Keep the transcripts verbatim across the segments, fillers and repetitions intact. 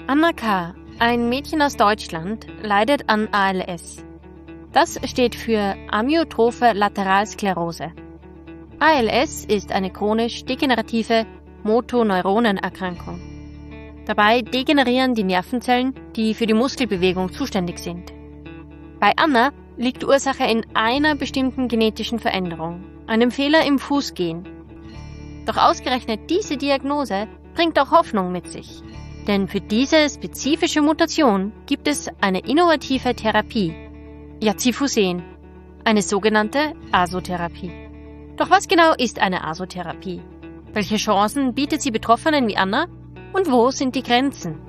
Anna K., ein Mädchen aus Deutschland, leidet an A L S. Das steht für Amyotrophe Lateralsklerose. A L S ist eine chronisch degenerative Motoneuronenerkrankung. Dabei degenerieren die Nervenzellen, die für die Muskelbewegung zuständig sind. Bei Anna liegt die Ursache in einer bestimmten genetischen Veränderung, einem Fehler im Fußgehen. Doch ausgerechnet diese Diagnose bringt auch Hoffnung mit sich. Denn für diese spezifische Mutation gibt es eine innovative Therapie, Yazifusen, eine sogenannte Asotherapie. Doch was genau ist eine Asotherapie? Welche Chancen bietet sie Betroffenen wie Anna? Und wo sind die Grenzen?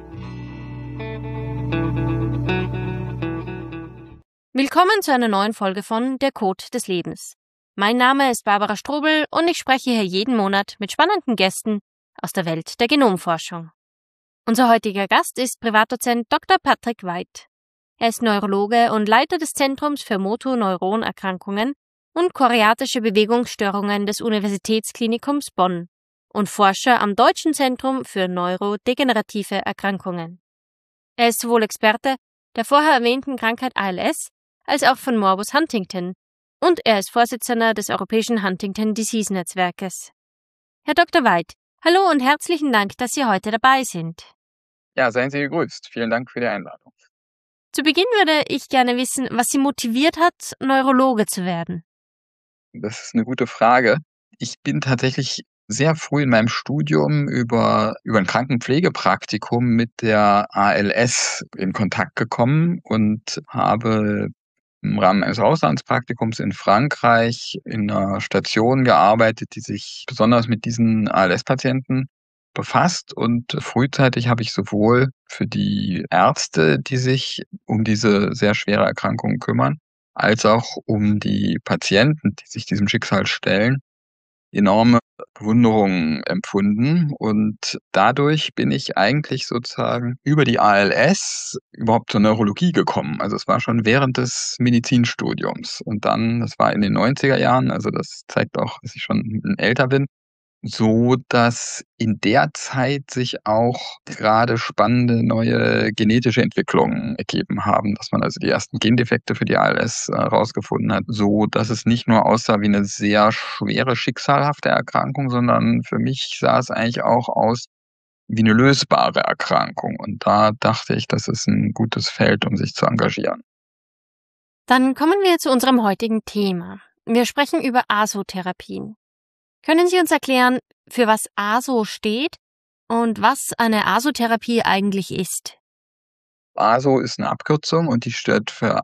Willkommen zu einer neuen Folge von Der Code des Lebens. Mein Name ist Barbara Strobel und ich spreche hier jeden Monat mit spannenden Gästen aus der Welt der Genomforschung. Unser heutiger Gast ist Privatdozent Doktor Patrick Veit. Er ist Neurologe und Leiter des Zentrums für Motoneuronerkrankungen und choreatische Bewegungsstörungen des Universitätsklinikums Bonn und Forscher am Deutschen Zentrum für neurodegenerative Erkrankungen. Er ist sowohl Experte der vorher erwähnten Krankheit A L S als auch von Morbus Huntington und er ist Vorsitzender des Europäischen Huntington-Disease-Netzwerkes. Herr Doktor Veit, hallo und herzlichen Dank, dass Sie heute dabei sind. Ja, seien Sie gegrüßt. Vielen Dank für die Einladung. Zu Beginn würde ich gerne wissen, was Sie motiviert hat, Neurologe zu werden. Das ist eine gute Frage. Ich bin tatsächlich sehr früh in meinem Studium über, über ein Krankenpflegepraktikum mit der A L S in Kontakt gekommen und habe im Rahmen eines Auslandspraktikums in Frankreich in einer Station gearbeitet, die sich besonders mit diesen A L S-Patienten befasst. Und frühzeitig habe ich sowohl für die Ärzte, die sich um diese sehr schwere Erkrankung kümmern, als auch um die Patienten, die sich diesem Schicksal stellen, enorme Bewunderung empfunden. Und dadurch bin ich eigentlich sozusagen über die A L S überhaupt zur Neurologie gekommen. Also es war schon während des Medizinstudiums. Und dann, das war in den neunziger Jahren, also das zeigt auch, dass ich schon älter bin, so dass in der Zeit sich auch gerade spannende neue genetische Entwicklungen ergeben haben, dass man also die ersten Gendefekte für die A L S herausgefunden hat, so dass es nicht nur aussah wie eine sehr schwere, schicksalhafte Erkrankung, sondern für mich sah es eigentlich auch aus wie eine lösbare Erkrankung. Und da dachte ich, das ist ein gutes Feld, um sich zu engagieren. Dann kommen wir zu unserem heutigen Thema. Wir sprechen über Asotherapien. Können Sie uns erklären, für was A S O steht und was eine Asotherapie eigentlich ist? A S O ist eine Abkürzung und die steht für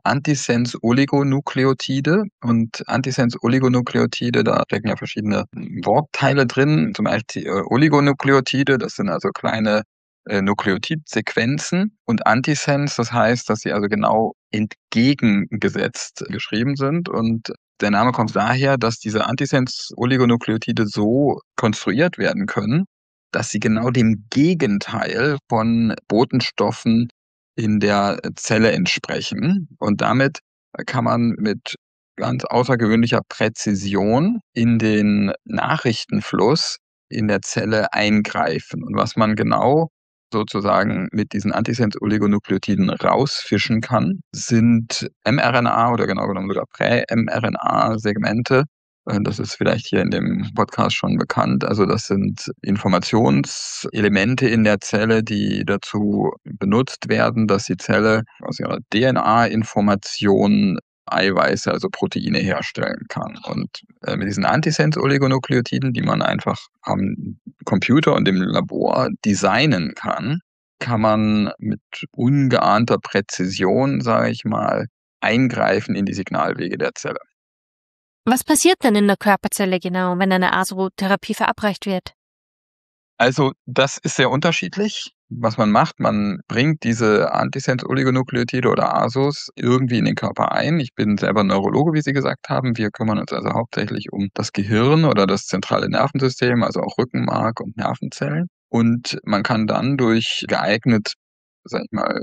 Antisense-Oligonukleotide. Und Antisense-Oligonukleotide, da stecken ja verschiedene Wortteile drin. Zum Beispiel Oligonukleotide, das sind also kleine äh, Nukleotidsequenzen. Und Antisense, das heißt, dass sie also genau entgegengesetzt geschrieben sind. Und der Name kommt daher, dass diese Antisense-Oligonukleotide so konstruiert werden können, dass sie genau dem Gegenteil von Botenstoffen in der Zelle entsprechen. Und damit kann man mit ganz außergewöhnlicher Präzision in den Nachrichtenfluss in der Zelle eingreifen. Und was man genau sozusagen mit diesen Antisense-Oligonukleotiden rausfischen kann, sind mRNA oder genau genommen sogar Prä-mRNA-Segmente. Das ist vielleicht hier in dem Podcast schon bekannt. Also das sind Informationselemente in der Zelle, die dazu benutzt werden, dass die Zelle aus ihrer D N A-Information Eiweiße, also Proteine herstellen kann. Und äh, mit diesen Antisense-Oligonukleotiden, die man einfach am Computer und im Labor designen kann, kann man mit ungeahnter Präzision, sage ich mal, eingreifen in die Signalwege der Zelle. Was passiert denn in der Körperzelle genau, wenn eine Asotherapie verabreicht wird? Also das ist sehr unterschiedlich. Was man macht, man bringt diese Antisense-Oligonukleotide oder A S Os irgendwie in den Körper ein. Ich bin selber Neurologe, wie Sie gesagt haben. Wir kümmern uns also hauptsächlich um das Gehirn oder das zentrale Nervensystem, also auch Rückenmark und Nervenzellen. Und man kann dann durch geeignet, sag ich mal,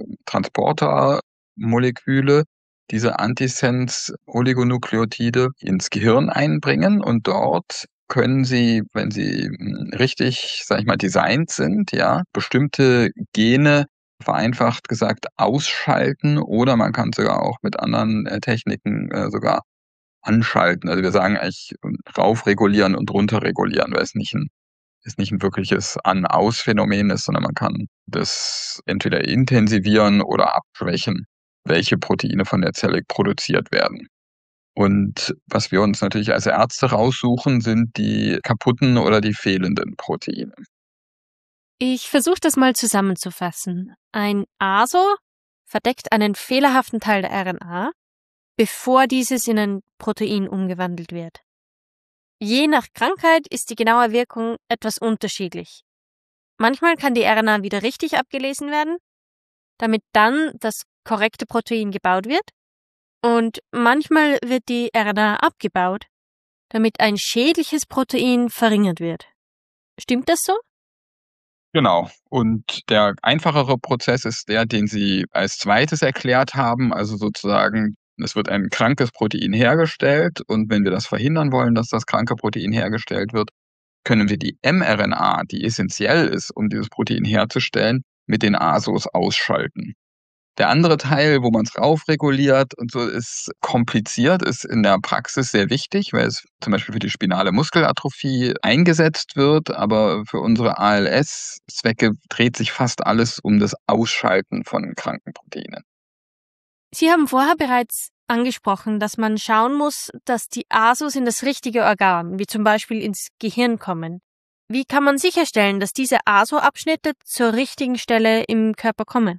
Transportermoleküle diese Antisense-Oligonukleotide ins Gehirn einbringen und dort können Sie, wenn Sie richtig, sag ich mal, designt sind, ja, bestimmte Gene vereinfacht gesagt ausschalten, oder man kann sogar auch mit anderen äh, Techniken äh, sogar anschalten. Also wir sagen eigentlich raufregulieren und runterregulieren, weil es nicht ein es nicht ein wirkliches An-Aus-Phänomen ist, sondern man kann das entweder intensivieren oder abschwächen, welche Proteine von der Zelle produziert werden. Und was wir uns natürlich als Ärzte raussuchen, sind die kaputten oder die fehlenden Proteine. Ich versuche das mal zusammenzufassen. Ein A S O verdeckt einen fehlerhaften Teil der R N A, bevor dieses in ein Protein umgewandelt wird. Je nach Krankheit ist die genaue Wirkung etwas unterschiedlich. Manchmal kann die R N A wieder richtig abgelesen werden, damit dann das korrekte Protein gebaut wird, und manchmal wird die R N A abgebaut, damit ein schädliches Protein verringert wird. Stimmt das so? Genau. Und der einfachere Prozess ist der, den Sie als zweites erklärt haben. Also sozusagen, es wird ein krankes Protein hergestellt, und wenn wir das verhindern wollen, dass das kranke Protein hergestellt wird, können wir die mRNA, die essentiell ist, um dieses Protein herzustellen, mit den A S Os ausschalten. Der andere Teil, wo man es raufreguliert und so, ist kompliziert, ist in der Praxis sehr wichtig, weil es zum Beispiel für die spinale Muskelatrophie eingesetzt wird, aber für unsere A L S-Zwecke dreht sich fast alles um das Ausschalten von kranken Proteinen. Sie haben vorher bereits angesprochen, dass man schauen muss, dass die A S Os in das richtige Organ, wie zum Beispiel ins Gehirn, kommen. Wie kann man sicherstellen, dass diese A S O-Abschnitte zur richtigen Stelle im Körper kommen?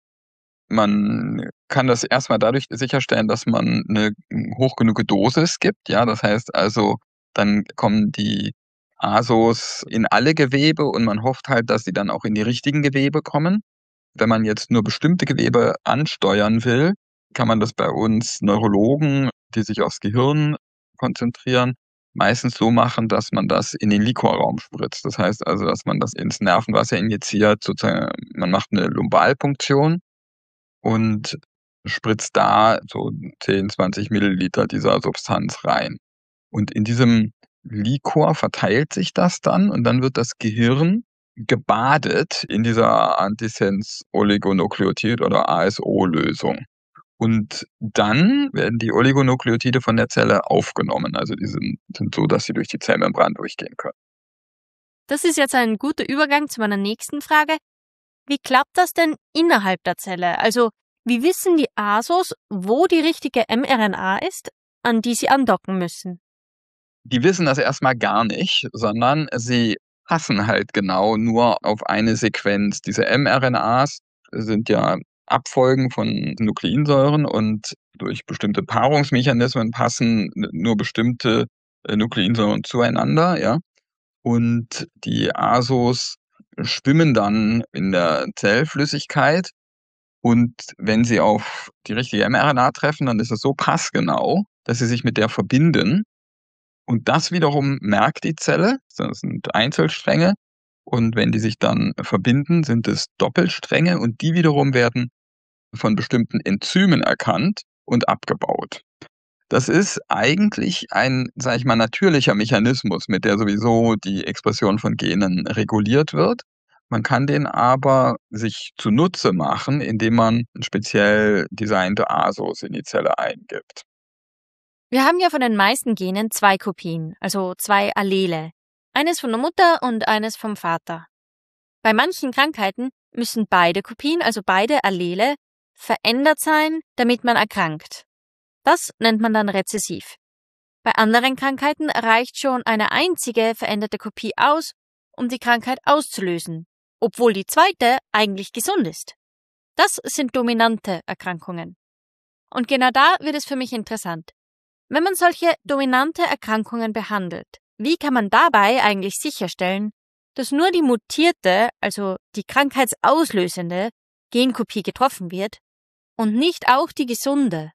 Man kann das erstmal dadurch sicherstellen, dass man eine hoch genug Dosis gibt. Ja, das heißt also, dann kommen die A S Os in alle Gewebe, und man hofft halt, dass sie dann auch in die richtigen Gewebe kommen. Wenn man jetzt nur bestimmte Gewebe ansteuern will, kann man das bei uns Neurologen, die sich aufs Gehirn konzentrieren, meistens so machen, dass man das in den Liquorraum spritzt. Das heißt also, dass man das ins Nervenwasser injiziert, sozusagen, man macht eine Lumbalpunktion und spritzt da so zehn, zwanzig Milliliter dieser Substanz rein. Und in diesem Liquor verteilt sich das dann, und dann wird das Gehirn gebadet in dieser Antisense-Oligonukleotid- oder A S O-Lösung. Und dann werden die Oligonukleotide von der Zelle aufgenommen. Also die sind, sind so, dass sie durch die Zellmembran durchgehen können. Das ist jetzt ein guter Übergang zu meiner nächsten Frage. Wie klappt das denn innerhalb der Zelle? Also, wie wissen die A S Os, wo die richtige mRNA ist, an die sie andocken müssen? Die wissen das erstmal gar nicht, sondern sie passen halt genau nur auf eine Sequenz. Diese mRNAs sind ja Abfolgen von Nukleinsäuren, und durch bestimmte Paarungsmechanismen passen nur bestimmte äh, Nukleinsäuren zueinander, ja. Und die A S Os schwimmen dann in der Zellflüssigkeit, und wenn sie auf die richtige mRNA treffen, dann ist es so passgenau, dass sie sich mit der verbinden. Und das wiederum merkt die Zelle. Das sind Einzelstränge. Und wenn die sich dann verbinden, sind es Doppelstränge, und die wiederum werden von bestimmten Enzymen erkannt und abgebaut. Das ist eigentlich ein, sage ich mal, natürlicher Mechanismus, mit der sowieso die Expression von Genen reguliert wird. Man kann den aber sich zunutze machen, indem man speziell designte A S Os in die Zelle eingibt. Wir haben ja von den meisten Genen zwei Kopien, also zwei Allele. Eines von der Mutter und eines vom Vater. Bei manchen Krankheiten müssen beide Kopien, also beide Allele, verändert sein, damit man erkrankt. Das nennt man dann rezessiv. Bei anderen Krankheiten reicht schon eine einzige veränderte Kopie aus, um die Krankheit auszulösen, obwohl die zweite eigentlich gesund ist. Das sind dominante Erkrankungen. Und genau da wird es für mich interessant. Wenn man solche dominante Erkrankungen behandelt, wie kann man dabei eigentlich sicherstellen, dass nur die mutierte, also die krankheitsauslösende Genkopie getroffen wird und nicht auch die gesunde?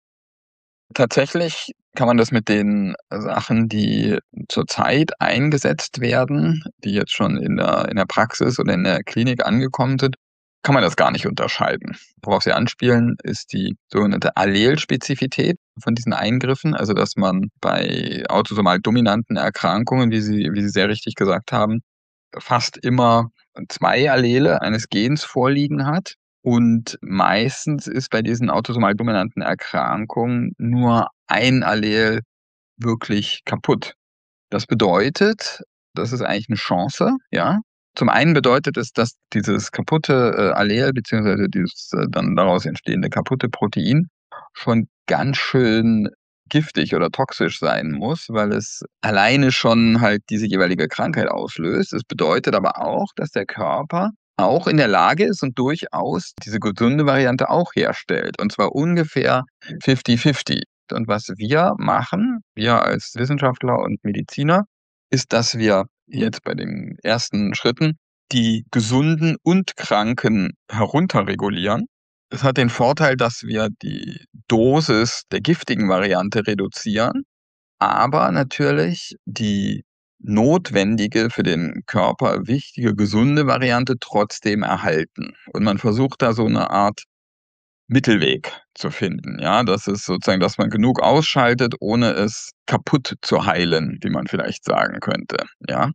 Tatsächlich kann man das mit den Sachen, die zurzeit eingesetzt werden, die jetzt schon in der in der Praxis oder in der Klinik angekommen sind, kann man das gar nicht unterscheiden. Worauf Sie anspielen, ist die sogenannte Allelspezifität von diesen Eingriffen, also dass man bei autosomal dominanten Erkrankungen, wie Sie wie Sie sehr richtig gesagt haben, fast immer zwei Allele eines Gens vorliegen hat. Und meistens ist bei diesen autosomal dominanten Erkrankungen nur ein Allel wirklich kaputt. Das bedeutet, das ist eigentlich eine Chance, ja. Zum einen bedeutet es, dass dieses kaputte äh, Allel beziehungsweise dieses äh, dann daraus entstehende kaputte Protein schon ganz schön giftig oder toxisch sein muss, weil es alleine schon halt diese jeweilige Krankheit auslöst. Es bedeutet aber auch, dass der Körper auch in der Lage ist und durchaus diese gesunde Variante auch herstellt. Und zwar ungefähr fifty fifty. Und was wir machen, wir als Wissenschaftler und Mediziner, ist, dass wir jetzt bei den ersten Schritten die Gesunden und Kranken herunterregulieren. Das hat den Vorteil, dass wir die Dosis der giftigen Variante reduzieren, aber natürlich die notwendige, für den Körper wichtige, gesunde Variante trotzdem erhalten. Und man versucht da so eine Art Mittelweg zu finden, ja? Das ist sozusagen, dass man genug ausschaltet, ohne es kaputt zu heilen, wie man vielleicht sagen könnte, ja?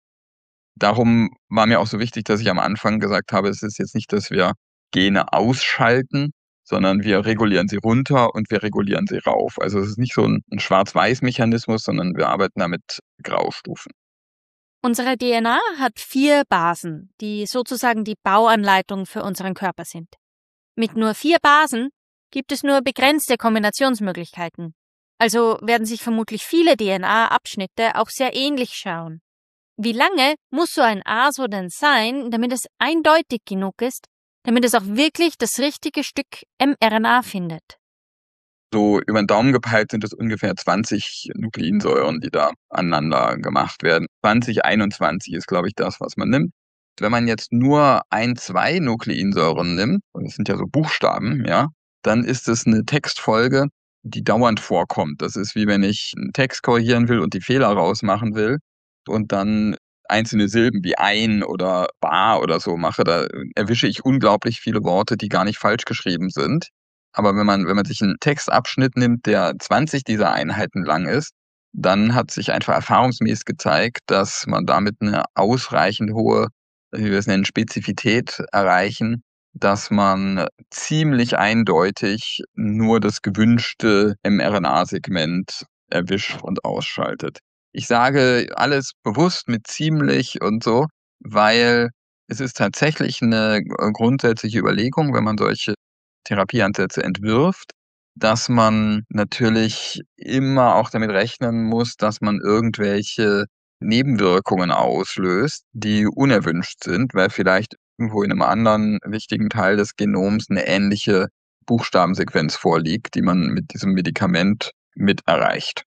Darum war mir auch so wichtig, dass ich am Anfang gesagt habe, es ist jetzt nicht, dass wir Gene ausschalten, sondern wir regulieren sie runter und wir regulieren sie rauf. Also, es ist nicht so 'n 'n Schwarz-Weiß-Mechanismus, sondern wir arbeiten da mit Graustufen. Unsere D N A hat vier Basen, die sozusagen die Bauanleitung für unseren Körper sind. Mit nur vier Basen gibt es nur begrenzte Kombinationsmöglichkeiten. Also werden sich vermutlich viele D N A-Abschnitte auch sehr ähnlich schauen. Wie lange muss so ein A S O denn sein, damit es eindeutig genug ist, damit es auch wirklich das richtige Stück mRNA findet? So über den Daumen gepeilt sind es ungefähr zwanzig Nukleinsäuren, die da aneinander gemacht werden. zwanzig, einundzwanzig ist, glaube ich, das, was man nimmt. Wenn man jetzt nur ein, zwei Nukleinsäuren nimmt, und das sind ja so Buchstaben, ja, dann ist es eine Textfolge, die dauernd vorkommt. Das ist wie wenn ich einen Text korrigieren will und die Fehler rausmachen will und dann einzelne Silben wie ein oder bar oder so mache, da erwische ich unglaublich viele Worte, die gar nicht falsch geschrieben sind. Aber wenn man wenn man sich einen Textabschnitt nimmt, der zwanzig dieser Einheiten lang ist, dann hat sich einfach erfahrungsmäßig gezeigt, dass man damit eine ausreichend hohe, wie wir es nennen, Spezifität erreichen, dass man ziemlich eindeutig nur das gewünschte mRNA-Segment erwischt und ausschaltet. Ich sage alles bewusst mit ziemlich und so, weil es ist tatsächlich eine äh, grundsätzliche Überlegung, wenn man solche Therapieansätze entwirft, dass man natürlich immer auch damit rechnen muss, dass man irgendwelche Nebenwirkungen auslöst, die unerwünscht sind, weil vielleicht irgendwo in einem anderen wichtigen Teil des Genoms eine ähnliche Buchstabensequenz vorliegt, die man mit diesem Medikament mit erreicht.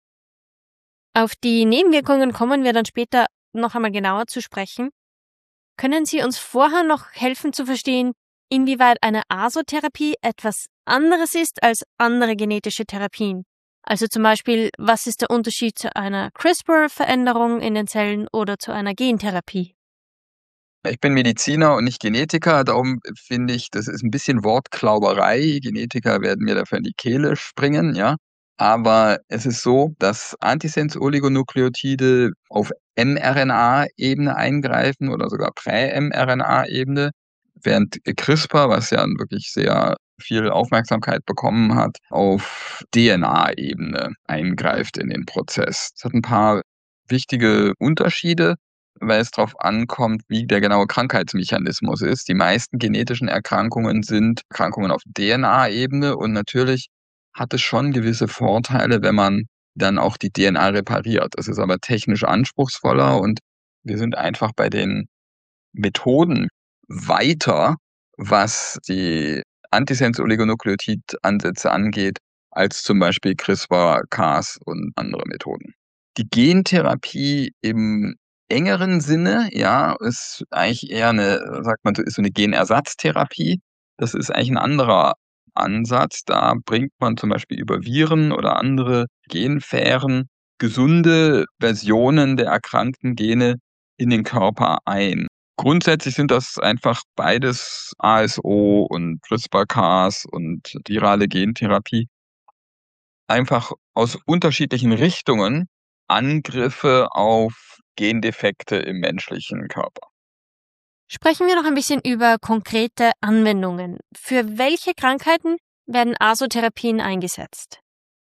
Auf die Nebenwirkungen kommen wir dann später noch einmal genauer zu sprechen. Können Sie uns vorher noch helfen zu verstehen, inwieweit eine A S O-Therapie etwas anderes ist als andere genetische Therapien? Also zum Beispiel, was ist der Unterschied zu einer CRISPR-Veränderung in den Zellen oder zu einer Gentherapie? Ich bin Mediziner und nicht Genetiker, darum finde ich, das ist ein bisschen Wortklauberei. Genetiker werden mir dafür in die Kehle springen, ja. Aber es ist so, dass Antisense-Oligonukleotide auf mRNA-Ebene eingreifen oder sogar Prä-mRNA-Ebene, während CRISPR, was ja wirklich sehr viel Aufmerksamkeit bekommen hat, auf D N A-Ebene eingreift in den Prozess. Es hat ein paar wichtige Unterschiede, weil es darauf ankommt, wie der genaue Krankheitsmechanismus ist. Die meisten genetischen Erkrankungen sind Erkrankungen auf D N A-Ebene und natürlich hat es schon gewisse Vorteile, wenn man dann auch die D N A repariert. Das ist aber technisch anspruchsvoller und wir sind einfach bei den Methoden weiter, was die Antisense-Oligonukleotid-Ansätze angeht, als zum Beispiel CRISPR-Cas und andere Methoden. Die Gentherapie im engeren Sinne, ja, ist eigentlich eher eine, sagt man so, ist so 'ne Genersatztherapie. Das ist eigentlich ein anderer Ansatz. Da bringt man zum Beispiel über Viren oder andere Genfähren gesunde Versionen der erkrankten Gene in den Körper ein. Grundsätzlich sind das einfach beides A S O und CRISPR-Cas und virale Gentherapie. Einfach aus unterschiedlichen Richtungen Angriffe auf Gendefekte im menschlichen Körper. Sprechen wir noch ein bisschen über konkrete Anwendungen. Für welche Krankheiten werden Asotherapien eingesetzt?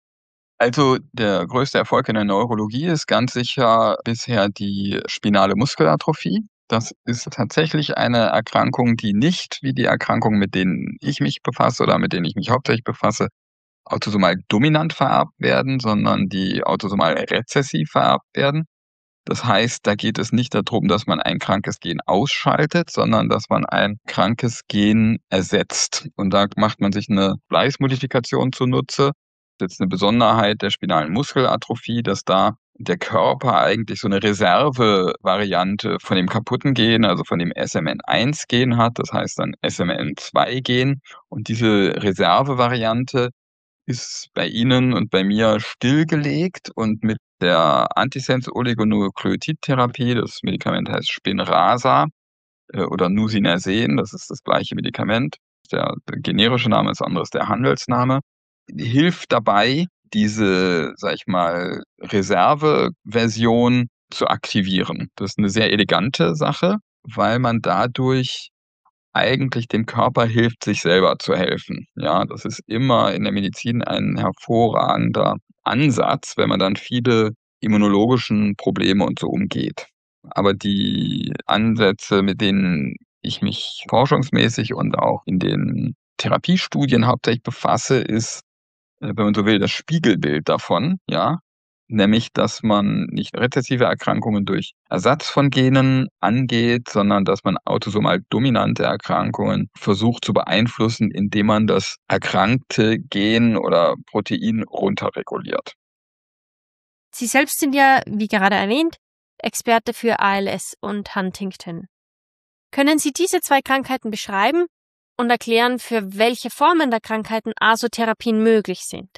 Also der größte Erfolg in der Neurologie ist ganz sicher bisher die spinale Muskelatrophie. Das ist tatsächlich eine Erkrankung, die nicht wie die Erkrankungen, mit denen ich mich befasse oder mit denen ich mich hauptsächlich befasse, autosomal dominant vererbt werden, sondern die autosomal rezessiv vererbt werden. Das heißt, da geht es nicht darum, dass man ein krankes Gen ausschaltet, sondern dass man ein krankes Gen ersetzt. Und da macht man sich eine Gleichmodifikation zunutze. Das ist jetzt eine Besonderheit der spinalen Muskelatrophie, dass da der Körper eigentlich so eine Reservevariante von dem kaputten Gen, also von dem S M N eins Gen hat, das heißt dann S M N zwei Gen. Und diese Reservevariante ist bei Ihnen und bei mir stillgelegt und mit der Antisense-Oligonukleotid-Therapie, das Medikament heißt Spinraza, äh, oder Nusinersen, das ist das gleiche Medikament. Der, der generische Name ist anderes, der Handelsname. Hilft dabei, diese, sag ich mal, Reserveversion zu aktivieren. Das ist eine sehr elegante Sache, weil man dadurch eigentlich dem Körper hilft, sich selber zu helfen. Ja, das ist immer in der Medizin ein hervorragender Ansatz, wenn man dann viele immunologischen Probleme und so umgeht. Aber die Ansätze, mit denen ich mich forschungsmäßig und auch in den Therapiestudien hauptsächlich befasse, ist, äh, wenn man so will, das Spiegelbild davon, ja. Nämlich, dass man nicht rezessive Erkrankungen durch Ersatz von Genen angeht, sondern dass man autosomal dominante Erkrankungen versucht zu beeinflussen, indem man das erkrankte Gen oder Protein runterreguliert. Sie selbst sind ja, wie gerade erwähnt, Experte für A L S und Huntington. Können Sie diese zwei Krankheiten beschreiben und erklären, für welche Formen der Krankheiten Asotherapien möglich sind?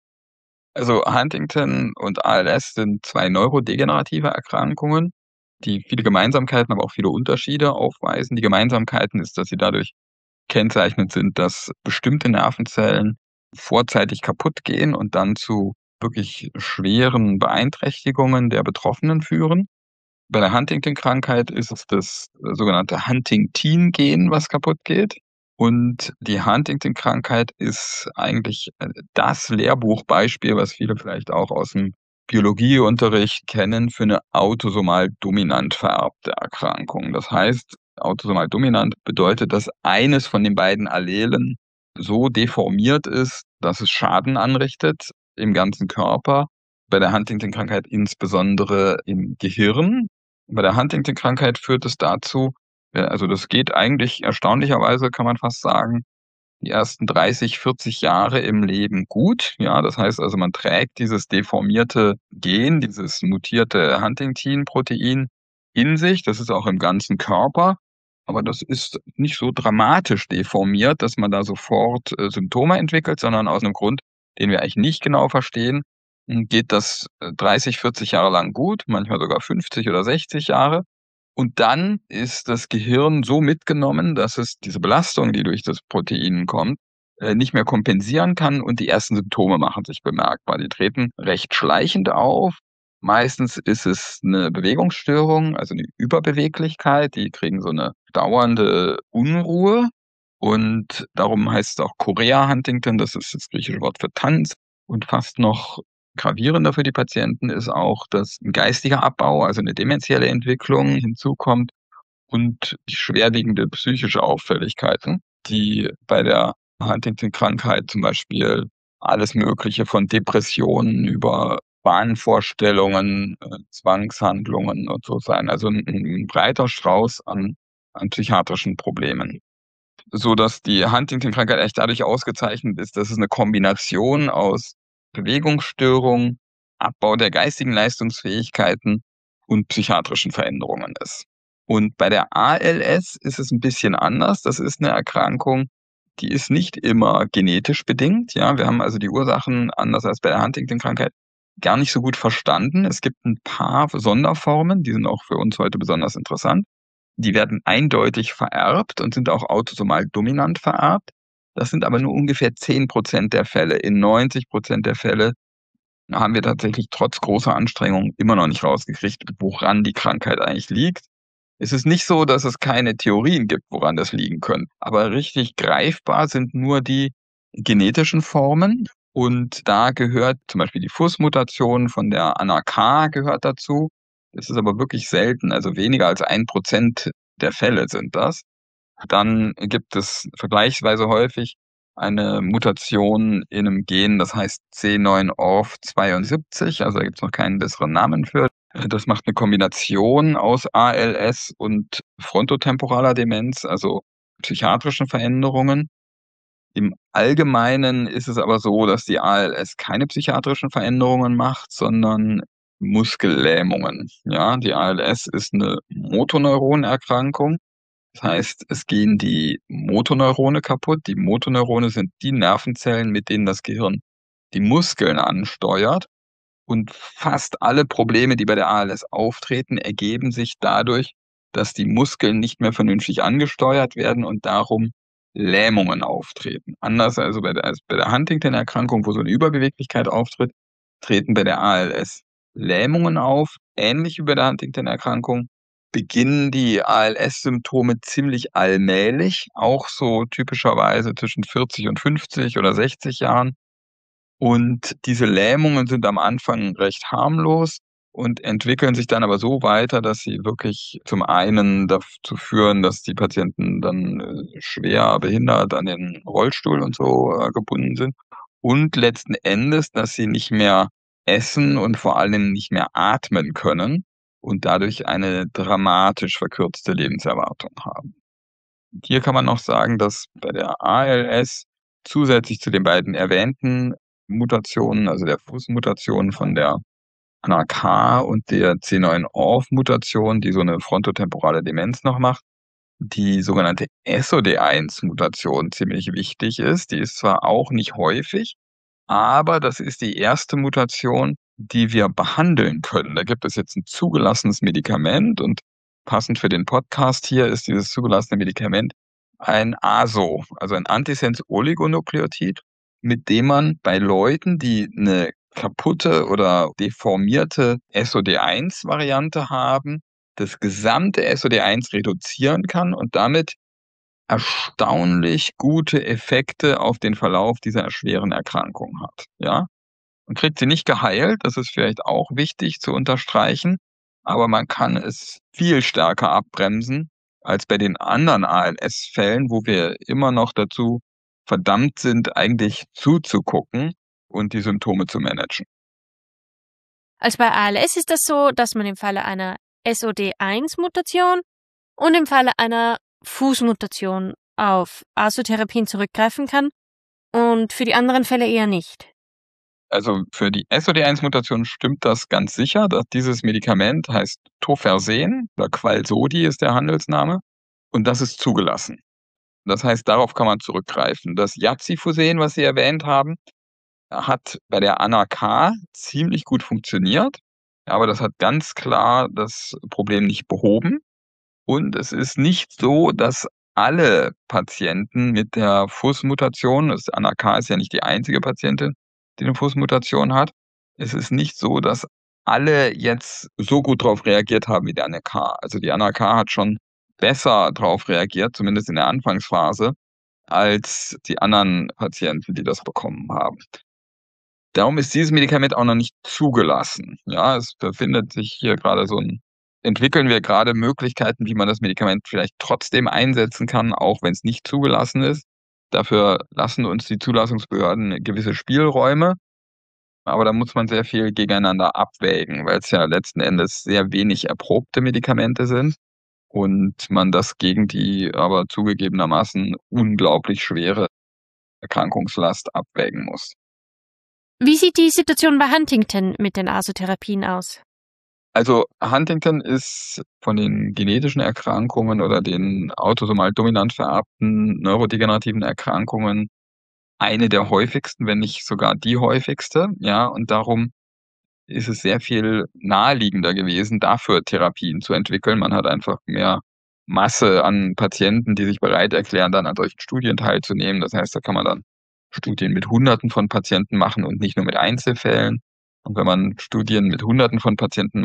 Also Huntington und A L S sind zwei neurodegenerative Erkrankungen, die viele Gemeinsamkeiten, aber auch viele Unterschiede aufweisen. Die Gemeinsamkeiten ist, dass sie dadurch kennzeichnet sind, dass bestimmte Nervenzellen vorzeitig kaputt gehen und dann zu wirklich schweren Beeinträchtigungen der Betroffenen führen. Bei der Huntington-Krankheit ist es das sogenannte Huntingtin-Gen, was kaputt geht. Und die Huntington-Krankheit ist eigentlich äh, das Lehrbuchbeispiel, was viele vielleicht auch aus dem Biologieunterricht kennen, für eine autosomal dominant vererbte Erkrankung. Das heißt, autosomal dominant bedeutet, dass eines von den beiden Allelen so deformiert ist, dass es Schaden anrichtet im ganzen Körper. Bei der Huntington-Krankheit insbesondere im Gehirn. Bei der Huntington-Krankheit führt es dazu, ja, also das geht eigentlich erstaunlicherweise, kann man fast sagen, die ersten dreißig, vierzig Jahre im Leben gut. Ja, das heißt also, man trägt dieses deformierte Gen, dieses mutierte Huntingtin-Protein in sich. Das ist auch im ganzen Körper. Aber das ist nicht so dramatisch deformiert, dass man da sofort äh, Symptome entwickelt, sondern aus einem Grund, den wir eigentlich nicht genau verstehen, m, geht das äh, dreißig, vierzig Jahre lang gut, manchmal sogar fünfzig oder sechzig Jahre. Und dann ist das Gehirn so mitgenommen, dass es diese Belastung, die durch das Protein kommt, äh, nicht mehr kompensieren kann und die ersten Symptome machen sich bemerkbar. Die treten recht schleichend auf. Meistens ist es eine Bewegungsstörung, also eine Überbeweglichkeit. Die kriegen so eine dauernde Unruhe und darum heißt es auch Chorea Huntington, das ist das griechische Wort für Tanz. Und fast noch gravierender für die Patienten ist auch, dass ein geistiger Abbau, also eine dementielle Entwicklung hinzukommt und schwerwiegende psychische Auffälligkeiten, die bei der Huntington-Krankheit zum Beispiel alles Mögliche von Depressionen über Wahnvorstellungen, äh, Zwangshandlungen und so sein. Also ein 'n breiter Strauß an an psychiatrischen Problemen. Sodass die Huntington-Krankheit echt dadurch ausgezeichnet ist, dass es eine Kombination aus Bewegungsstörung, Abbau der geistigen Leistungsfähigkeiten und psychiatrischen Veränderungen ist. Und bei der A L S ist es ein bisschen anders. Das ist eine Erkrankung, die ist nicht immer genetisch bedingt, ja. Wir haben also die Ursachen, anders als bei der Huntington-Krankheit, gar nicht so gut verstanden. Es gibt ein paar Sonderformen, die sind auch für uns heute besonders interessant. Die werden eindeutig vererbt und sind auch autosomal dominant vererbt. Das sind aber nur ungefähr zehn Prozent der Fälle. In neunzig Prozent der Fälle haben wir tatsächlich trotz großer Anstrengungen immer noch nicht rausgekriegt, woran die Krankheit eigentlich liegt. Es ist nicht so, dass es keine Theorien gibt, woran das liegen könnte, aber richtig greifbar sind nur die genetischen Formen und da gehört zum Beispiel die Fuß-Mutation von der Anna K. gehört dazu. Das ist aber wirklich selten, also weniger als ein Prozent der Fälle sind das. Dann gibt es vergleichsweise häufig eine Mutation in 'nem Gen, das heißt C neun O R F zweiundsiebzig, also da gibt's noch keinen besseren Namen für. Äh, das macht 'ne Kombination aus A L S und frontotemporaler Demenz, also psychiatrischen Veränderungen. Im Allgemeinen ist es aber so, dass die A L S keine psychiatrischen Veränderungen macht, sondern Muskellähmungen, ja? Die A L S ist 'ne Motoneuronerkrankung. Das heißt, es gehen die Motoneurone kaputt. Die Motoneurone sind die Nervenzellen, mit denen das Gehirn die Muskeln ansteuert. Und fast alle Probleme, die bei der A L S auftreten, ergeben sich dadurch, dass die Muskeln nicht mehr vernünftig angesteuert werden und darum Lähmungen auftreten. Anders also bei der als bei der Huntington-Erkrankung, wo so 'ne Überbeweglichkeit auftritt, treten bei der A L S Lähmungen auf. Ähnlich wie bei der Huntington-Erkrankung beginnen die A L S-Symptome ziemlich allmählich, auch so typischerweise zwischen vierzig und fünfzig oder sechzig Jahren. Und diese Lähmungen sind am Anfang recht harmlos und entwickeln sich dann aber so weiter, dass sie wirklich zum einen dazu führen, dass die Patienten dann, äh, schwer behindert an den Rollstuhl und so, äh, gebunden sind und letzten Endes, dass sie nicht mehr essen und vor allem nicht mehr atmen können und dadurch eine dramatisch verkürzte Lebenserwartung haben. Hier kann man noch sagen, dass bei der A L S zusätzlich zu den beiden erwähnten Mutationen, also der Fuß-Mutation von der Anna K. und der C neun O R F-Mutation, die so 'ne frontotemporale Demenz noch macht, die sogenannte S O D eins Mutation ziemlich wichtig ist. Die ist zwar auch nicht häufig, aber das ist die erste Mutation, die wir behandeln können. Da gibt es jetzt 'n zugelassenes Medikament und passend für den Podcast hier ist dieses zugelassene Medikament ein A S O, also ein Antisense-Oligonukleotid, mit dem man bei Leuten, die 'ne kaputte oder deformierte S O D eins Variante haben, das gesamte S O D eins reduzieren kann und damit erstaunlich gute Effekte auf den Verlauf dieser schweren Erkrankung hat, ja? Man kriegt sie nicht geheilt, das ist vielleicht auch wichtig zu unterstreichen, aber man kann es viel stärker abbremsen als bei den anderen A L S-Fällen, wo wir immer noch dazu verdammt sind, eigentlich zuzugucken und die Symptome zu managen. Also bei A L S ist das so, dass man im Falle einer S O D eins Mutation und im Falle einer Fußmutation auf ASO-Therapien zurückgreifen kann und für die anderen Fälle eher nicht. Also für die S O D eins Mutation stimmt das ganz sicher, dass dieses Medikament heißt Tofersen oder Qalsody ist der Handelsname und das ist zugelassen. Das heißt, darauf kann man zurückgreifen. Das Yaxifusen, was Sie erwähnt haben, hat bei der Anna K. ziemlich gut funktioniert, aber das hat ganz klar das Problem nicht behoben. Und es ist nicht so, dass alle Patienten mit der Fuß-Mutation das Anna K. ist ja nicht die einzige Patientin, die 'ne Fuß-Mutation hat. Es ist nicht so, dass alle jetzt so gut drauf reagiert haben wie die Anna K. Also die Anna K. hat schon besser drauf reagiert, zumindest in der Anfangsphase, als die anderen Patienten, die das bekommen haben. Darum ist dieses Medikament auch noch nicht zugelassen. Ja, es befindet sich hier grade so 'n entwickeln wir grade Möglichkeiten, wie man das Medikament vielleicht trotzdem einsetzen kann, auch wenn's nicht zugelassen ist. Dafür lassen uns die Zulassungsbehörden gewisse Spielräume, aber da muss man sehr viel gegeneinander abwägen, weil's ja letzten Endes sehr wenig erprobte Medikamente sind und man das gegen die aber zugegebenermaßen unglaublich schwere Erkrankungslast abwägen muss. Wie sieht die Situation bei Huntington mit den ASO-Therapien aus? Also Huntington ist von den genetischen Erkrankungen oder den autosomal dominant vererbten neurodegenerativen Erkrankungen eine der häufigsten, wenn nicht sogar die häufigste, ja? Und darum ist es sehr viel naheliegender gewesen, dafür Therapien zu entwickeln. Man hat einfach mehr Masse an Patienten, die sich bereit erklären, dann an solchen Studien teilzunehmen. Das heißt, da kann man dann Studien mit Hunderten von Patienten machen und nicht nur mit Einzelfällen. Und wenn man Studien mit Hunderten von Patienten macht,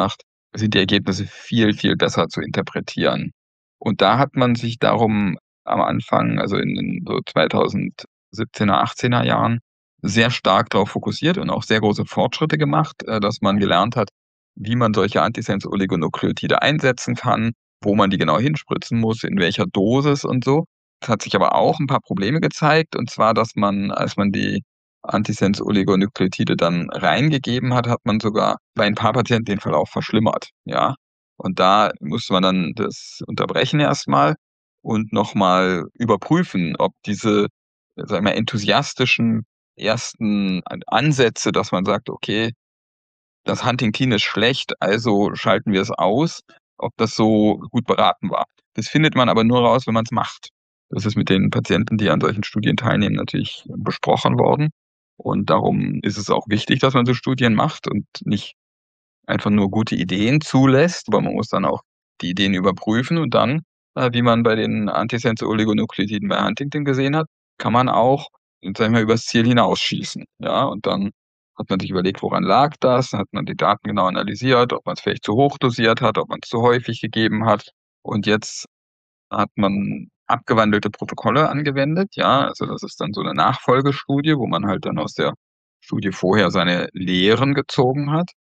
sind die Ergebnisse viel, viel besser zu interpretieren. Und da hat man sich darum am Anfang, also in den so zweitausendsiebzehner, achtzehner Jahren, sehr stark darauf fokussiert und auch sehr große Fortschritte gemacht, äh, dass man gelernt hat, wie man solche Antisense-Oligonukleotide einsetzen kann, wo man die genau hinspritzen muss, in welcher Dosis und so. Es hat sich aber auch ein paar Probleme gezeigt, und zwar, dass man, als man die Antisense-Oligonukleotide dann reingegeben hat, hat man sogar bei ein paar Patienten den Verlauf verschlimmert, ja. Und da musste man dann das unterbrechen erstmal und noch mal überprüfen, ob diese, sagen wir mal, enthusiastischen ersten An Ansätze, dass man sagt: „Okay, das Huntingtin ist schlecht, also schalten wir es aus“, ob das so gut beraten war. Das findet man aber nur raus, wenn man's macht. Das ist mit den Patienten, die an solchen Studien teilnehmen, natürlich besprochen worden. Und darum ist es auch wichtig, dass man so Studien macht und nicht einfach nur gute Ideen zulässt, aber man muss dann auch die Ideen überprüfen und dann, äh, wie man bei den Antisense-Oligonukleotiden bei Huntington gesehen hat, kann man auch, sagen wir mal, übers Ziel hinausschießen, ja? Und dann hat man sich überlegt, woran lag das? Dann hat man die Daten genau analysiert, ob man's vielleicht zu hoch dosiert hat, ob man's zu häufig gegeben hat. Und jetzt hat man abgewandelte Protokolle angewendet, ja? Also, das ist dann so 'ne Nachfolgestudie, wo man halt dann aus der Studie vorher seine Lehren gezogen hat,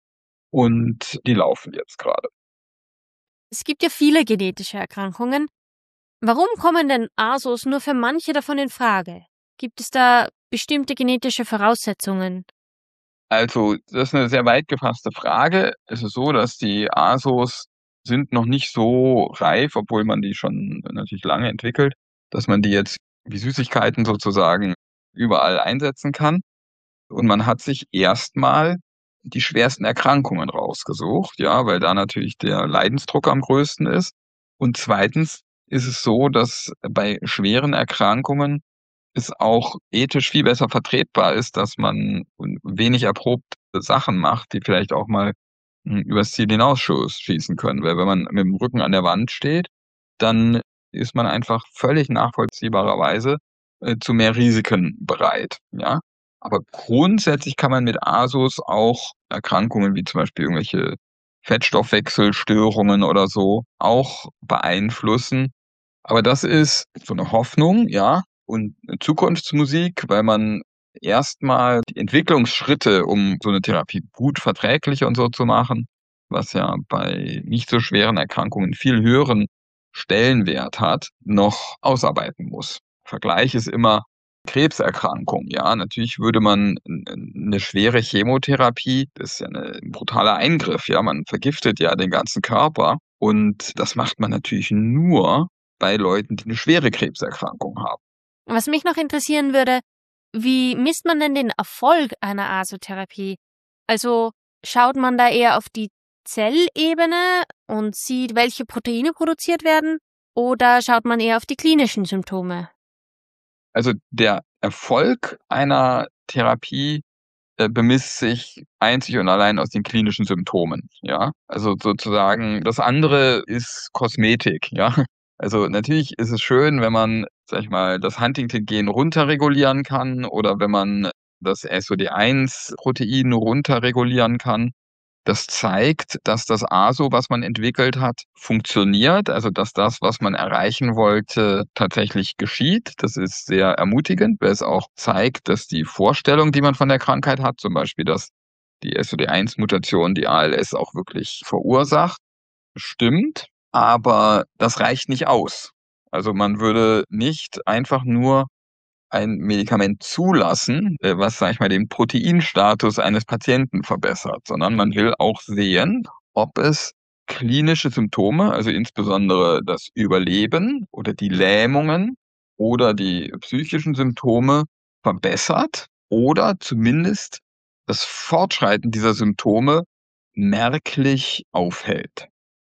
und die laufen jetzt grade. Es gibt ja viele genetische Erkrankungen. Warum kommen denn A S Os nur für manche davon in Frage? Gibt es da bestimmte genetische Voraussetzungen? Also, das ist 'ne sehr weit gefasste Frage. Es ist so, dass die A S Os sind noch nicht so reif, obwohl man die schon natürlich lange entwickelt, dass man die jetzt wie Süßigkeiten sozusagen überall einsetzen kann. Und man hat sich erst mal die schwersten Erkrankungen rausgesucht, ja, weil da natürlich der Leidensdruck am größten ist. Und zweitens ist es so, dass bei schweren Erkrankungen es auch ethisch viel besser vertretbar ist, dass man un wenig erprobte Sachen macht, die vielleicht auch mal, hm, übers Ziel hinausschuss schießen können. Weil wenn man mit'm Rücken an der Wand steht, dann ist man einfach völlig nachvollziehbarerweise, äh, zu mehr Risiken bereit, ja? Aber grundsätzlich kann man mit A S Os auch Erkrankungen wie zum Beispiel irgendwelche Fettstoffwechselstörungen oder so auch beeinflussen. Aber das ist so 'ne Hoffnung, ja, und Zukunftsmusik, weil man erst mal die Entwicklungsschritte, um so 'ne Therapie gut verträglicher und so zu machen, was ja bei nicht so schweren Erkrankungen viel höheren Stellenwert hat, noch ausarbeiten muss. Vergleich ist immer Krebserkrankung, ja. Natürlich würde man 'n 'n 'ne schwere Chemotherapie, das ist ja 'ne 'n brutaler Eingriff, ja. Man vergiftet ja den ganzen Körper und das macht man natürlich nur bei Leuten, die 'ne schwere Krebserkrankung haben. Was mich noch interessieren würde: Wie misst man denn den Erfolg einer A S O-Therapie? Also, schaut man da eher auf die Zellebene und sieht, welche Proteine produziert werden, oder schaut man eher auf die klinischen Symptome? Also, der Erfolg einer Therapie, äh, bemisst sich einzig und allein aus den klinischen Symptomen, ja? Also, sozusagen das andere ist Kosmetik, ja? Also, natürlich ist es schön, wenn man, sage ich mal, das Huntington-Gen runterregulieren kann oder wenn man das S O D eins Protein runterregulieren kann. Das zeigt, dass das A S O, was man entwickelt hat, funktioniert, also, dass das, was man erreichen wollte, tatsächlich geschieht. Das ist sehr ermutigend, weil es auch zeigt, dass die Vorstellung, die man von der Krankheit hat, zum Beispiel, dass die S O D eins Mutation die A L S auch wirklich verursacht, stimmt, aber das reicht nicht aus. Also, man würde nicht einfach nur ein Medikament zulassen, äh, was, sage ich mal, den Proteinstatus eines Patienten verbessert, sondern man will auch sehen, ob es klinische Symptome, also, insbesondere das Überleben oder die Lähmungen oder die psychischen Symptome verbessert oder zumindest das Fortschreiten dieser Symptome merklich aufhält.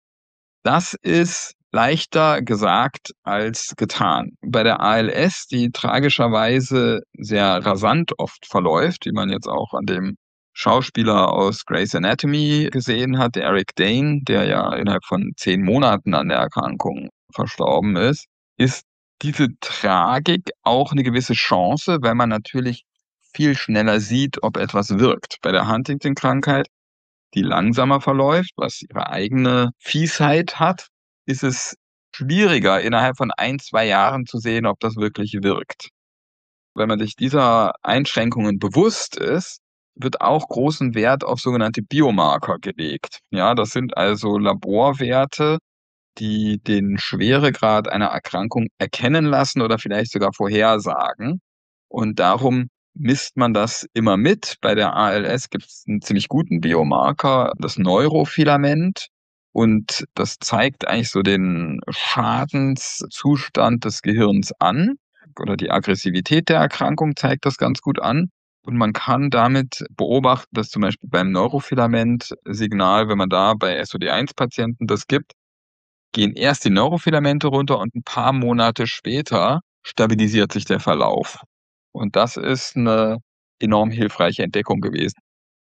Das ist leichter gesagt als getan. Bei der A L S, die tragischerweise sehr rasant oft verläuft, wie man jetzt auch an dem Schauspieler aus Grey's Anatomy gesehen hat, Eric Dane, der ja innerhalb von zehn Monaten an der Erkrankung verstorben ist, ist diese Tragik auch 'ne gewisse Chance, weil man natürlich viel schneller sieht, ob etwas wirkt. Bei der Huntington-Krankheit die langsamer verläuft, was ihre eigene Fiesheit hat, ist es schwieriger, innerhalb von ein, zwei Jahren zu sehen, ob das wirklich wirkt. Wenn man sich dieser Einschränkungen bewusst ist, wird auch großen Wert auf sogenannte Biomarker gelegt. Ja, das sind also Laborwerte, die den Schweregrad einer Erkrankung erkennen lassen oder vielleicht sogar vorhersagen. Und darum misst man das immer mit. Bei der A L S gibt es einen ziemlich guten Biomarker, das Neurofilament. Und das zeigt eigentlich so den Schadenszustand des Gehirns an, oder die Aggressivität der Erkrankung zeigt das ganz gut an. Und man kann damit beobachten, dass zum Beispiel beim Neurofilament-Signal, wenn man da bei S O D eins Patienten das gibt, gehen erst die Neurofilamente runter und ein paar Monate später stabilisiert sich der Verlauf. Und das ist eine enorm hilfreiche Entdeckung gewesen.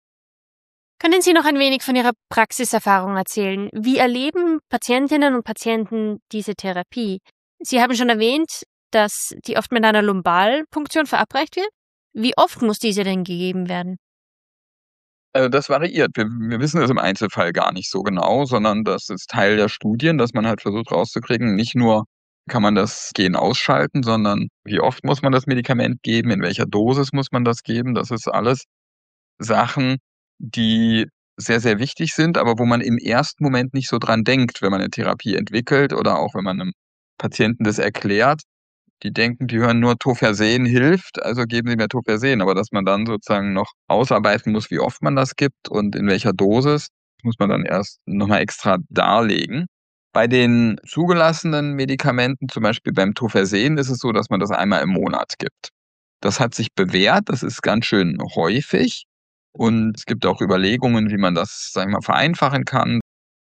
Können Sie noch ein wenig von Ihrer Praxiserfahrung erzählen? Wie erleben Patientinnen und Patienten diese Therapie? Sie haben schon erwähnt, dass die oft mit einer Lumbalpunktion verabreicht wird. Wie oft muss diese denn gegeben werden? Also, das variiert. Wir wir wissen es im Einzelfall gar nicht so genau, sondern das ist Teil der Studien, dass man halt versucht rauszukriegen, nicht nur kann man das Gen ausschalten, sondern wie oft muss man das Medikament geben, in welcher Dosis muss man das geben. Das ist alles Sachen, die sehr, sehr wichtig sind, aber wo man im ersten Moment nicht so dran denkt, wenn man 'ne Therapie entwickelt oder auch wenn man 'nem Patienten das erklärt. Die denken, die hören nur Tofersen hilft, also geben Sie mir Tofersen. Aber dass man dann sozusagen noch ausarbeiten muss, wie oft man das gibt und in welcher Dosis, muss man dann erst noch mal extra darlegen. Bei den zugelassenen Medikamenten, zum Beispiel beim Tofersen, ist es so, dass man das einmal im Monat gibt. Das hat sich bewährt, das ist ganz schön häufig und es gibt auch Überlegungen, wie man das, sage ich mal, vereinfachen kann.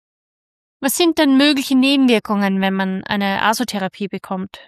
Was sind denn mögliche Nebenwirkungen, wenn man eine Asotherapie bekommt?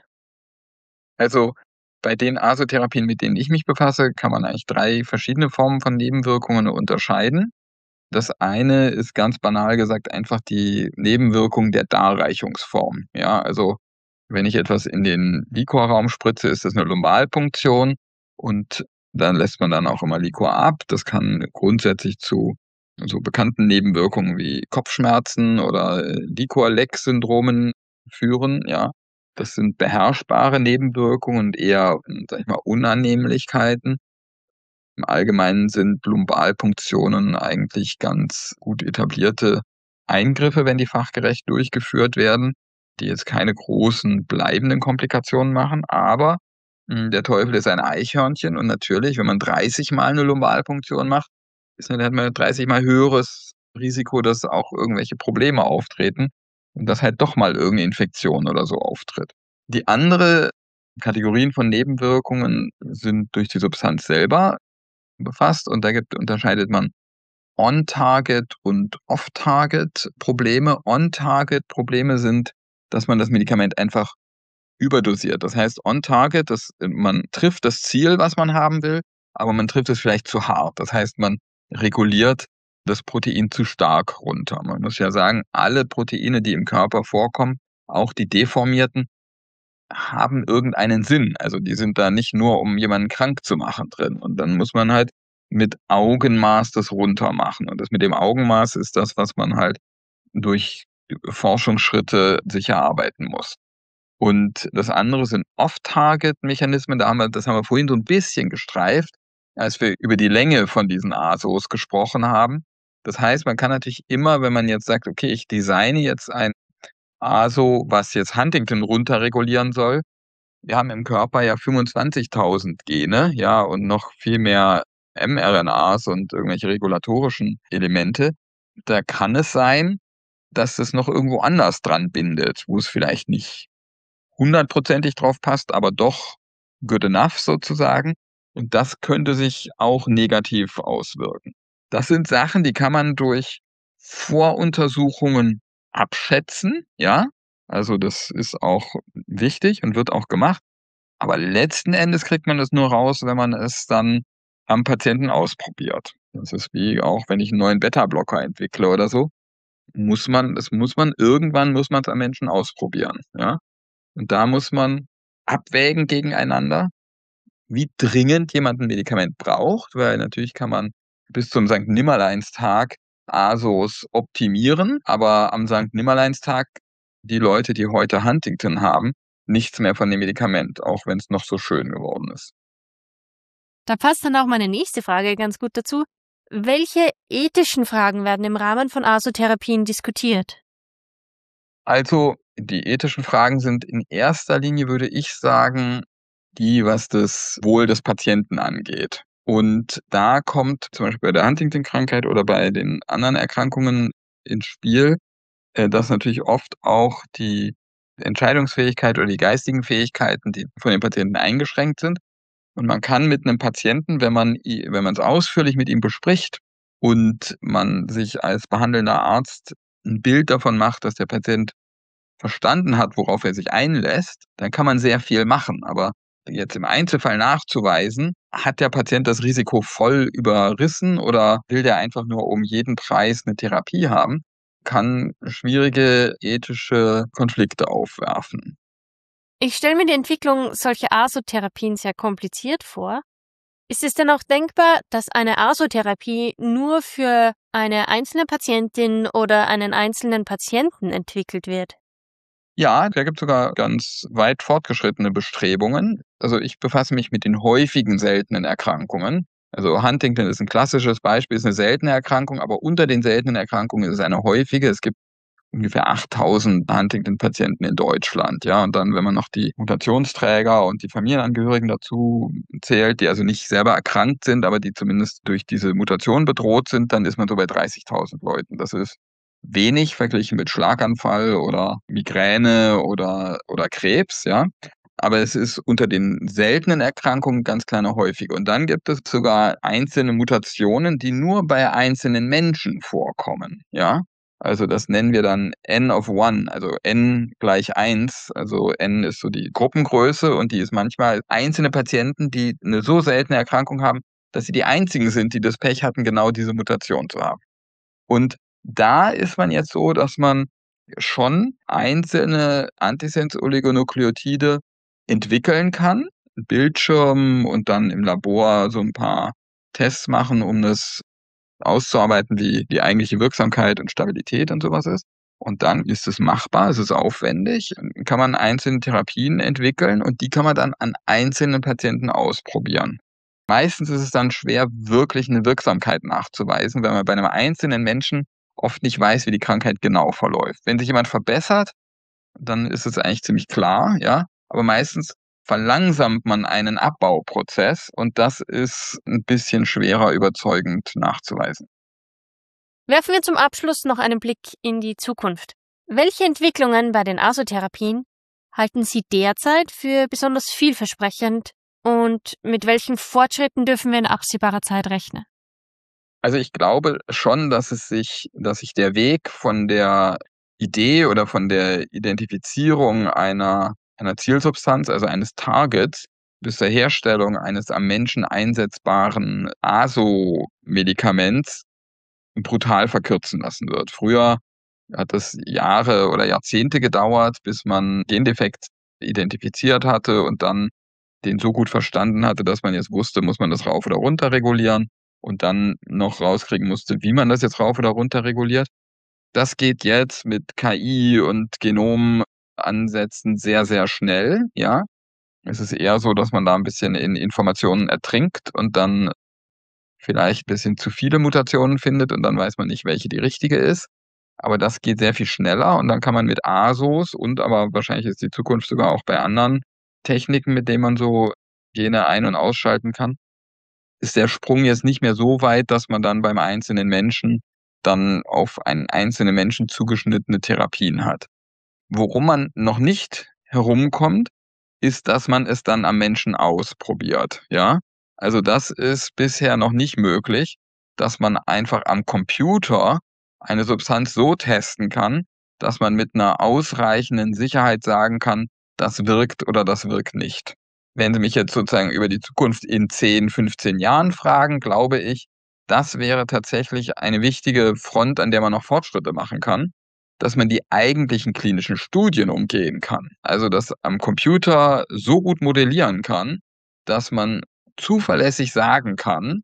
Also, bei den Asotherapien, mit denen ich mich befasse, kann man eigentlich drei verschiedene Formen von Nebenwirkungen unterscheiden. Das eine ist ganz banal gesagt einfach die Nebenwirkung der Darreichungsform. Ja, also, wenn ich etwas in den Liquorraum spritze, ist das eine Lumbalpunktion und dann lässt man dann auch immer Liquor ab. Das kann grundsätzlich zu so bekannten Nebenwirkungen wie Kopfschmerzen oder, äh, Liquor-Leck-Syndromen führen, ja. Das sind beherrschbare Nebenwirkungen und eher, hm, sage ich mal, Unannehmlichkeiten. Im Allgemeinen sind Lumbalpunktionen eigentlich ganz gut etablierte Eingriffe, wenn die fachgerecht durchgeführt werden, die jetzt keine großen bleibenden Komplikationen machen. Aber, hm, der Teufel ist ein Eichhörnchen und natürlich, wenn man dreißig Mal 'ne Lumbalpunktion macht, ist dann hat man dreißig Mal höheres Risiko, dass auch irgendwelche Probleme auftreten und dass halt doch mal irgend 'ne Infektion oder so auftritt. Die andere Kategorien von Nebenwirkungen sind durch die Substanz selber befasst und da gibt unterscheidet man On-Target und Off-Target-Probleme. On-Target-Probleme sind, dass man das Medikament einfach überdosiert. Das heißt, On-Target, das man trifft das Ziel, was man haben will, aber man trifft es vielleicht zu hart. Das heißt, man reguliert das Protein zu stark runter. Man muss ja sagen, alle Proteine, die im Körper vorkommen, auch die deformierten, haben irgendeinen Sinn. Also, die sind da nicht nur, um jemanden krank zu machen drin. Und dann muss man halt mit Augenmaß das runtermachen. Und das mit dem Augenmaß ist das, was man halt durch Forschungsschritte sich erarbeiten muss. Und das andere sind Off-Target-Mechanismen. Da haben wir das haben wir vorhin so 'n bisschen gestreift, als wir über die Länge von diesen ASOs gesprochen haben. Das heißt, man kann natürlich immer, wenn man jetzt sagt: „Okay, ich designe jetzt ein ASO, was jetzt Huntington runterregulieren soll." Wir haben im Körper ja fünfundzwanzigtausend Gene, ja, und noch viel mehr mRNAs und irgendwelche regulatorischen Elemente. Da kann es sein, dass es noch irgendwo anders dran bindet, wo es vielleicht nicht hundertprozentig drauf passt, aber doch good enough sozusagen. Und das könnte sich auch negativ auswirken. Das sind Sachen, die kann man durch Voruntersuchungen abschätzen, ja? Also, das ist auch wichtig und wird auch gemacht. Aber letzten Endes kriegt man das nur raus, wenn man es dann am Patienten ausprobiert. Das ist wie auch, wenn ich 'n neuen Beta-Blocker entwickle oder so, muss man das muss man irgendwann muss man's am Menschen ausprobieren, ja? Und da muss man abwägen gegeneinander, wie dringend jemand 'n Medikament braucht, weil natürlich kann man bis zum Sankt-Nimmerleins-Tag A S Os optimieren, aber am Sankt Nimmerleinstag die Leute, die heute Huntington haben, nichts mehr von dem Medikament, auch wenn es noch so schön geworden ist. Da passt dann auch meine nächste Frage ganz gut dazu. Welche ethischen Fragen werden im Rahmen von Asotherapien diskutiert? Also, die ethischen Fragen sind in erster Linie, würde ich sagen, die, was das Wohl des Patienten angeht. Und da kommt zum Beispiel bei der Huntington-Krankheit oder bei den anderen Erkrankungen ins Spiel, äh, dass natürlich oft auch die Entscheidungsfähigkeit oder die geistigen Fähigkeiten, die von den Patienten eingeschränkt sind. Und man kann mit einem Patienten, wenn man i wenn man's ausführlich mit ihm bespricht und man sich als behandelnder Arzt ein Bild davon macht, dass der Patient verstanden hat, worauf er sich einlässt, dann kann man sehr viel machen. Aber jetzt im Einzelfall nachzuweisen, hat der Patient das Risiko voll überrissen oder will der einfach nur um jeden Preis eine Therapie haben, kann schwierige ethische Konflikte aufwerfen. Ich stelle mir die Entwicklung solcher Asotherapien sehr kompliziert vor. Ist es denn auch denkbar, dass eine Asotherapie nur für eine einzelne Patientin oder einen einzelnen Patienten entwickelt wird? Ja, da gibt's sogar ganz weit fortgeschrittene Bestrebungen. Also, ich befasse mich mit den häufigen seltenen Erkrankungen. Also, Huntington ist ein klassisches Beispiel, ist eine seltene Erkrankung, aber unter den seltenen Erkrankungen ist es eine häufige. Es gibt ungefähr achttausend Huntington-Patienten in Deutschland, ja. Und dann, wenn man noch die Mutationsträger und die Familienangehörigen dazu zählt, die also nicht selber erkrankt sind, aber die zumindest durch diese Mutation bedroht sind, dann ist man so bei dreißigtausend Leuten. Das ist wenig verglichen mit Schlaganfall oder Migräne oder oder Krebs, ja. Aber es ist unter den seltenen Erkrankungen ganz kleine häufige. Und dann gibt es sogar einzelne Mutationen, die nur bei einzelnen Menschen vorkommen, ja. Also, das nennen wir dann N of one, also N gleich eins. Also, N ist so die Gruppengröße und die ist manchmal einzelne Patienten, die eine so seltene Erkrankung haben, dass sie die einzigen sind, die das Pech hatten, genau diese Mutation zu haben. Und da ist man jetzt so, dass man schon einzelne Antisense-Oligonukleotide entwickeln kann, Bildschirm und dann im Labor so ein paar Tests machen, um das auszuarbeiten, wie die eigentliche Wirksamkeit und Stabilität und sowas ist. Und dann ist es machbar, es ist aufwendig, kann man einzelne Therapien entwickeln und die kann man dann an einzelnen Patienten ausprobieren. Meistens ist es dann schwer, wirklich eine Wirksamkeit nachzuweisen, weil man bei einem einzelnen Menschen oft nicht weiß, wie die Krankheit genau verläuft. Wenn sich jemand verbessert, dann ist es eigentlich ziemlich klar, ja, aber meistens verlangsamt man einen Abbauprozess und das ist ein bisschen schwerer überzeugend nachzuweisen. Werfen wir zum Abschluss noch einen Blick in die Zukunft. Welche Entwicklungen bei den Asotherapien halten Sie derzeit für besonders vielversprechend und mit welchen Fortschritten dürfen wir in absehbarer Zeit rechnen? Also, ich glaube schon, dass es sich dass sich der Weg von der Idee oder von der Identifizierung einer einer Zielsubstanz, also eines Targets, bis zur Herstellung eines am Menschen einsetzbaren A S O-Medikaments brutal verkürzen lassen wird. Früher hat es Jahre oder Jahrzehnte gedauert, bis man den Defekt identifiziert hatte und dann den so gut verstanden hatte, dass man jetzt wusste, muss man das rauf oder runter regulieren und dann noch rauskriegen musste, wie man das jetzt rauf oder runter reguliert. Das geht jetzt mit K I und Genomansätzen sehr, sehr schnell, ja. Es ist eher so, dass man da ein bisschen in Informationen ertrinkt und dann vielleicht ein bisschen zu viele Mutationen findet und dann weiß man nicht, welche die richtige ist. Aber das geht sehr viel schneller und dann kann man mit A S Os und aber wahrscheinlich ist die Zukunft sogar auch bei anderen Techniken, mit denen man so Gene ein und ausschalten kann, ist der Sprung jetzt nicht mehr so weit, dass man dann beim einzelnen Menschen dann auf einen einzelnen Menschen zugeschnittene Therapien hat. Worum man noch nicht herumkommt, ist, dass man es dann am Menschen ausprobiert, ja? Also, das ist bisher noch nicht möglich, dass man einfach am Computer eine Substanz so testen kann, dass man mit 'ner ausreichenden Sicherheit sagen kann: „Das wirkt oder das wirkt nicht.“ Wenn Sie mich jetzt sozusagen über die Zukunft in zehn, fünfzehn Jahren fragen, glaube ich, das wäre tatsächlich eine wichtige Front, an der man noch Fortschritte machen kann, dass man die eigentlichen klinischen Studien umgehen kann. Also, das am Computer so gut modellieren kann, dass man zuverlässig sagen kann,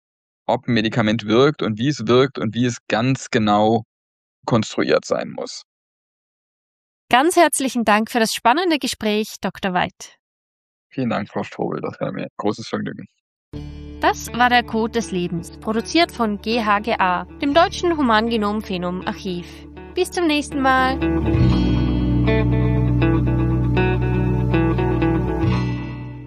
ob ein Medikament wirkt und wie es wirkt und wie es ganz genau konstruiert sein muss. Ganz herzlichen Dank für das spannende Gespräch, Doktor Weid. Vielen Dank, Frau Strobel, das war mir ein großes Vergnügen. Das war der Code des Lebens, produziert von G H G A, dem Deutschen Humangenom-Phenom-Archiv. Bis zum nächsten Mal.